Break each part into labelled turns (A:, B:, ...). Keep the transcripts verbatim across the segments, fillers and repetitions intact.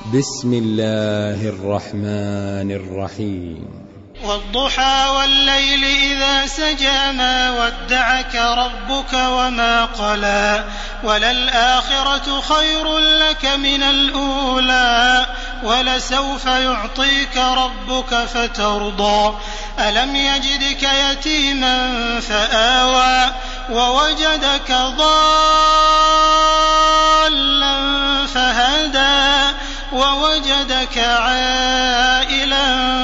A: بسم الله الرحمن الرحيم.
B: والضحى والليل إذا سجى ما ودعك ربك وما قلى وللآخرة خير لك من الأولى ولسوف يعطيك ربك فترضى ألم يجدك يتيما فآوى ووجدك ضالا فهدى ووجدك عائلا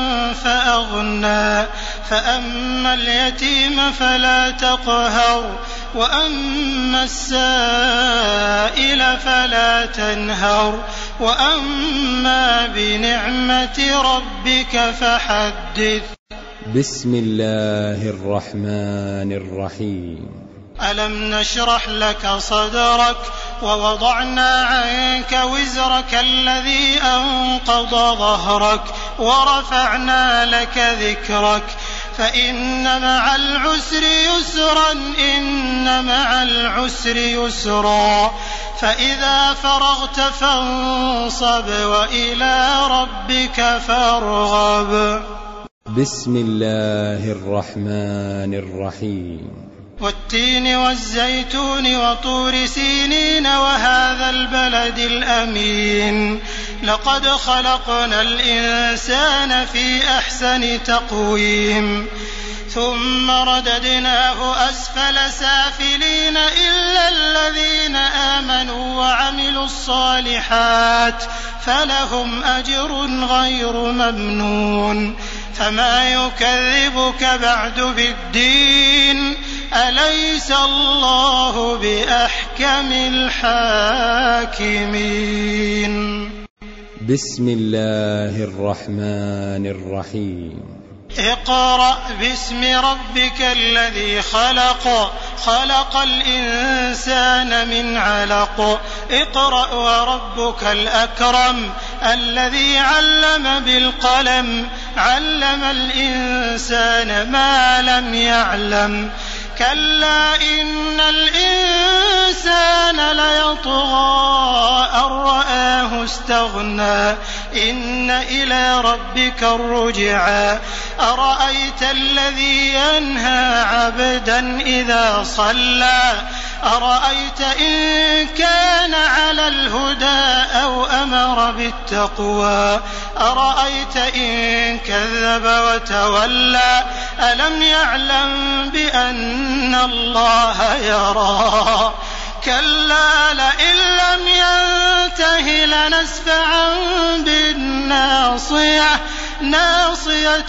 B: فأغنى فأما اليتيم فلا تقهر وأما السائل فلا تنهر وأما بنعمة ربك فحدث.
A: بسم الله الرحمن الرحيم.
B: ألم نشرح لك صدرك ووضعنا عنك وزرك الذي أنقض ظهرك ورفعنا لك ذكرك فإن مع العسر يسرا إن مع العسر يسرا فإذا فرغت فانصب وإلى ربك فارغب.
A: بسم الله الرحمن الرحيم.
B: والتين والزيتون وطور سينين وهذا البلد الأمين لقد خلقنا الإنسان في أحسن تقويم ثم رددناه أسفل سافلين إلا الذين آمنوا وعملوا الصالحات فلهم أجر غير ممنون فما يكذبك بعد بالدين أليس الله بأحكم الحاكمين.
A: بسم الله الرحمن الرحيم.
B: اقرأ باسم ربك الذي خلق خلق الإنسان من علق اقرأ وربك الأكرم الذي علم بالقلم علم الإنسان ما لم يعلم كلا إن الإنسان ليطغى أن رآه استغنى إن إلى ربك الرجعى أرأيت الذي ينهى عبدا إذا صلى أرأيت إن كان على الهدى أو أمر بالتقوى أرأيت إن كذب وتولى ألم يعلم بأن الله يرى كلا لئن لم ينته لنسفعا بالناصية ناصية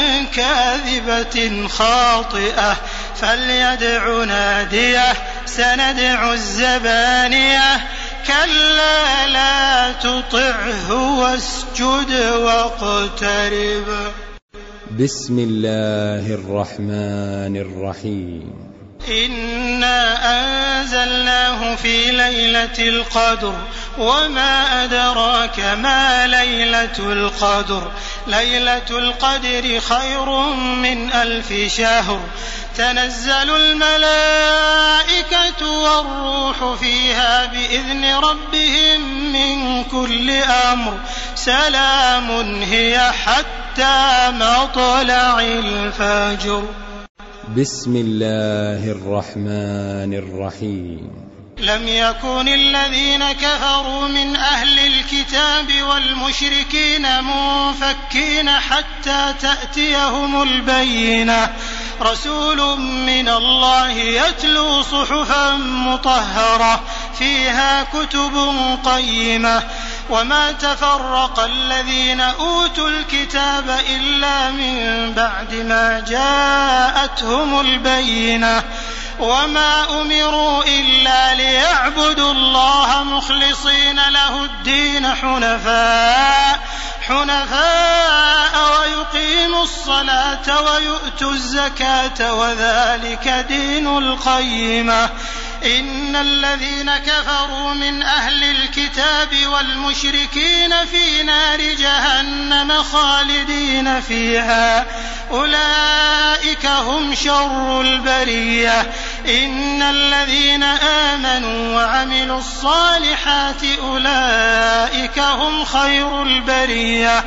B: كاذبة خاطئة فليدع ناديه سندع الزبانية كلا لا تطعه واسجد واقترب.
A: بسم الله الرحمن الرحيم.
B: إنا أنزلناه في ليلة القدر وما أدراك ما ليلة القدر ليلة القدر خير من ألف شهر تنزل الملائكة والروح فيها بإذن ربهم من كل أمر سلام هي حتى مطلع الفجر.
A: بسم الله الرحمن الرحيم.
B: لم يكن الذين كفروا من أهل الكتاب والمشركين منفكين حتى تأتيهم البينة رسول من الله يتلو صحفا مطهرة فيها كتب قيمة وما تفرق الذين أوتوا الكتاب إلا من بعد ما جاءتهم البينة وما أمروا إلا ليعبدوا الله مخلصين له الدين حنفاء حنفاء ويقيموا الصلاة ويؤتوا الزكاة وذلك دين القيمة إن الذين كفروا من أهل الكتاب والمشركين في نار جهنم خالدين فيها أولئك هم شر البرية إن الذين آمنوا وعملوا الصالحات أولئك هم خير البرية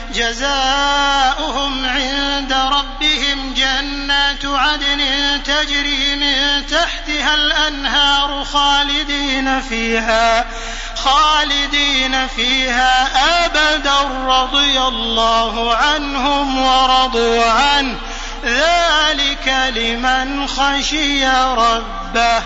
B: جزاؤهم عند ربهم جنات عدن تجري من تحتها الأنهار خالدين فيها خالدين فيها أبدا رضي الله عنهم ورضوا عنه ذلك لمن خشي ربه.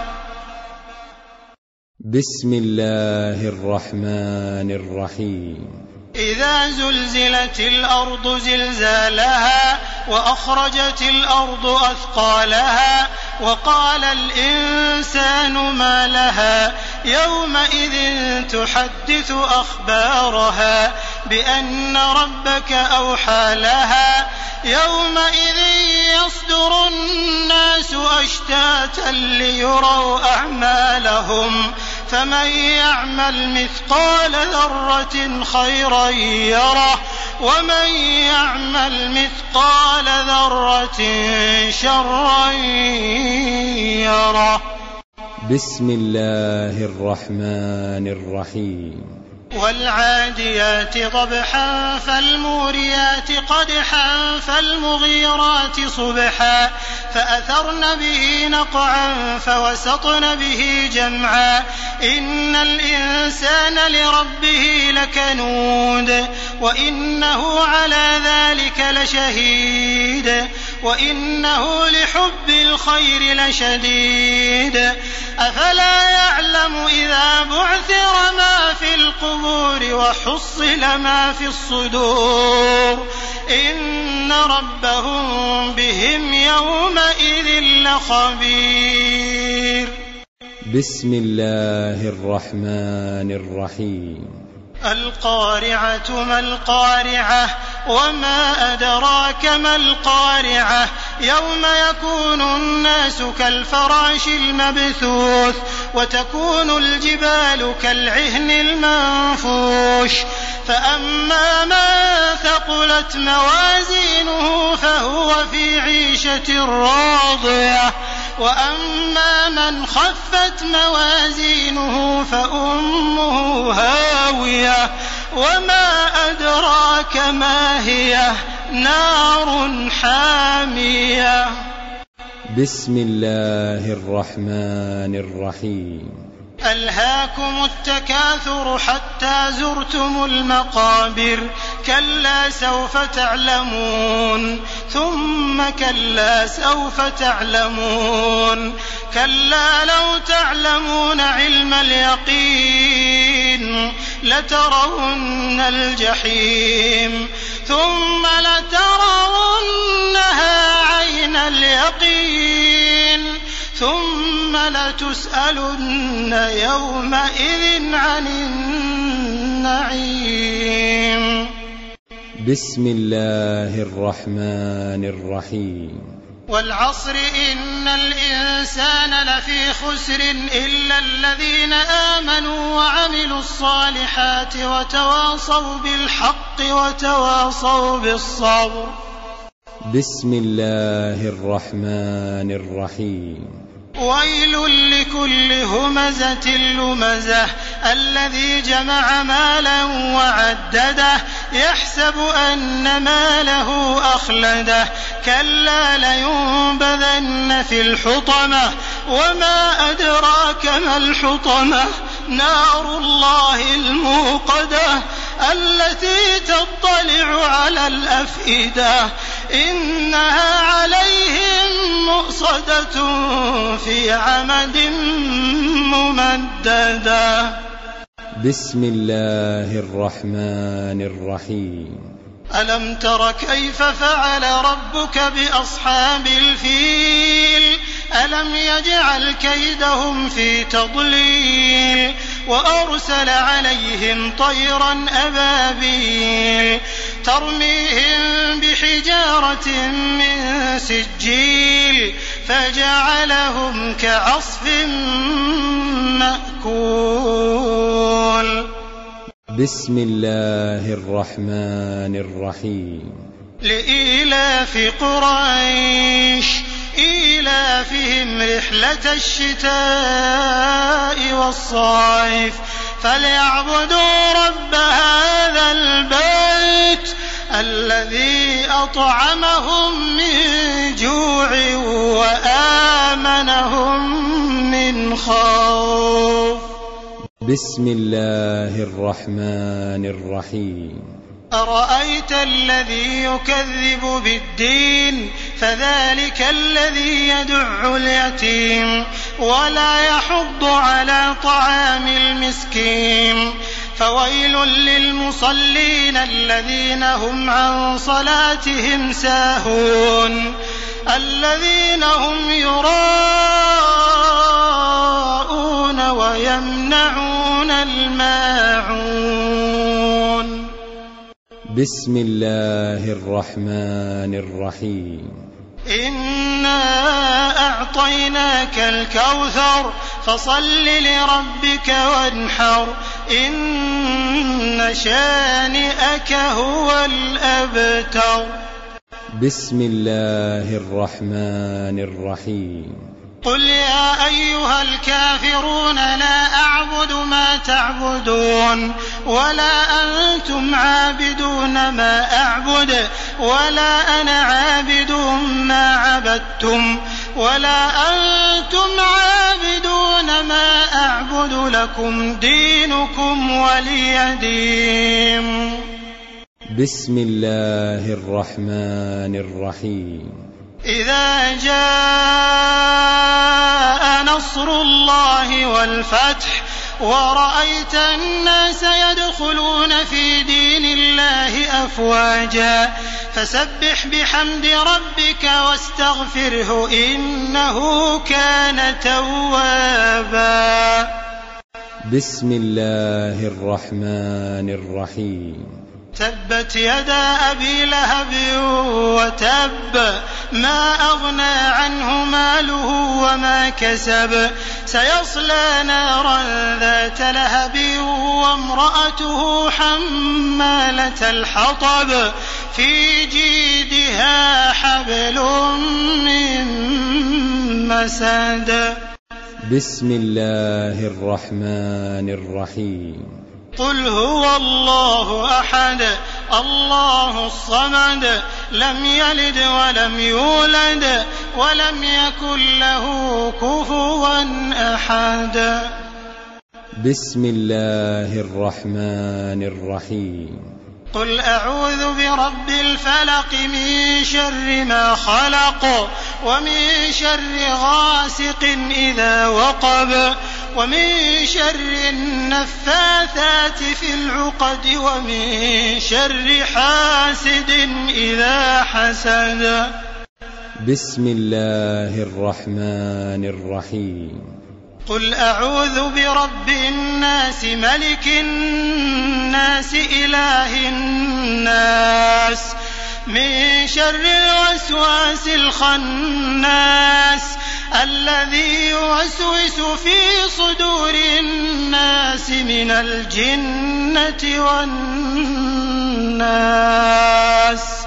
A: بسم الله الرحمن الرحيم.
B: إذا زلزلت الأرض زلزالها وأخرجت الأرض أثقالها وقال الإنسان ما لها يومئذ تحدث أخبارها بأن ربك أوحى لها يومئذ يصدر الناس أشتاتا ليروا أعمالهم فمن يعمل مثقال ذرة خيرا يره ومن يعمل مثقال ذرة شرا يره.
A: بسم الله الرحمن الرحيم.
B: والعاديات ضبحا فالموريات قدحا فالمغيرات صبحا فأثرن به نقعا فوسطن به جمعا إن الإنسان لربه لكنود وإنه على ذلك لشهيد وإنه لحب الخير لشديد أفلا يعلم إذا بعثر ما في القبور وحصل ما في الصدور إن ربهم بهم يومئذ لخبير.
A: بسم الله الرحمن الرحيم.
B: القارعة ما القارعة وما أدراك ما القارعة يوم يكون الناس كالفراش المبثوث وتكون الجبال كالعهن المنفوش فأما من ثقلت موازينه فهو في عيشة راضية وأما من خفت موازينه فأمه هاوية وما أدراك ما هي نار حامية.
A: بسم الله الرحمن الرحيم.
B: ألهاكم التكاثر حتى زرتم المقابر كلا سوف تعلمون ثم كلا سوف تعلمون كلا لو تعلمون علم اليقين لترون الجحيم ثم لترونها عين اليقين ثم لتسألن يومئذ عن النعيم.
A: بسم الله الرحمن الرحيم.
B: والعصر إن الإنسان لفي خسر إلا الذين آمنوا وعملوا الصالحات وتواصوا بالحق وتواصوا بالصبر.
A: بسم الله الرحمن الرحيم.
B: ويل لكل همزة لمزة الذي جمع مالا وعدده يحسب أن ماله أخلده كلا لينبذن في الحطمة وما أدراك ما الحطمة نار الله الموقدة التي تطلع على الأفئدة إنها عليهم مؤصدة في عمد ممددة.
A: بسم الله الرحمن الرحيم.
B: ألم تر كيف فعل ربك بأصحاب الفيل ألم يجعل كيدهم في تضليل وأرسل عليهم طيرا أبابيل ترميهم بحجارة من سجيل فجعلهم كعصف مأكول.
A: بسم الله الرحمن الرحيم.
B: لإيلاف قريش إيلافهم رحلة الشتاء والصيف فليعبدوا رب هذا البيت الذي أطعمهم من جوع وآمنهم من خوف.
A: بسم الله الرحمن الرحيم.
B: أرأيت الذي يكذب بالدين فذلك الذي يدع اليتيم ولا يحض على طعام المسكين فويل للمصلين الذين هم عن صلاتهم ساهون الذين هم يراءون ويمنعون الماعون.
A: بسم الله الرحمن الرحيم.
B: إنا أعطيناك الكوثر فصل لربك وانحر إن شانئك هو الأبتر.
A: بسم الله الرحمن الرحيم.
B: قل يا أيها الكافرون لا أعبد ما تعبدون ولا أنتم عابدون ما أعبد ولا أنا عابد ما عبدتم ولا أنتم عابدون ما أعبد لكم دينكم ولي دين.
A: بسم الله الرحمن الرحيم.
B: إذا جاء نصر الله والفتح ورأيت الناس يدخلون في دين الله أفواجا فسبح بحمد ربك واستغفره إنه كان توابا.
A: بسم الله الرحمن الرحيم.
B: تبت يدا أبي لهب وتب ما أغنى عنه ماله وما كسب سيصلى نارا ذات لهب وامرأته حمالة الحطب في جيدها حبل من مسد.
A: بسم الله الرحمن الرحيم.
B: قل هو الله أحد الله الصمد لم يلد ولم يولد ولم يكن له كفوا أحد.
A: بسم الله الرحمن الرحيم.
B: قل أعوذ برب الفلق من شر ما خلق ومن شر غاسق إذا وقب ومن شر النفاثات في العقد ومن شر حاسد إذا حسد.
A: بسم الله الرحمن الرحيم.
B: قل أعوذ برب الناس ملك الناس إله الناس من شر الوسواس الخناس الذي يوسوس في صدور الناس من الجنة والناس.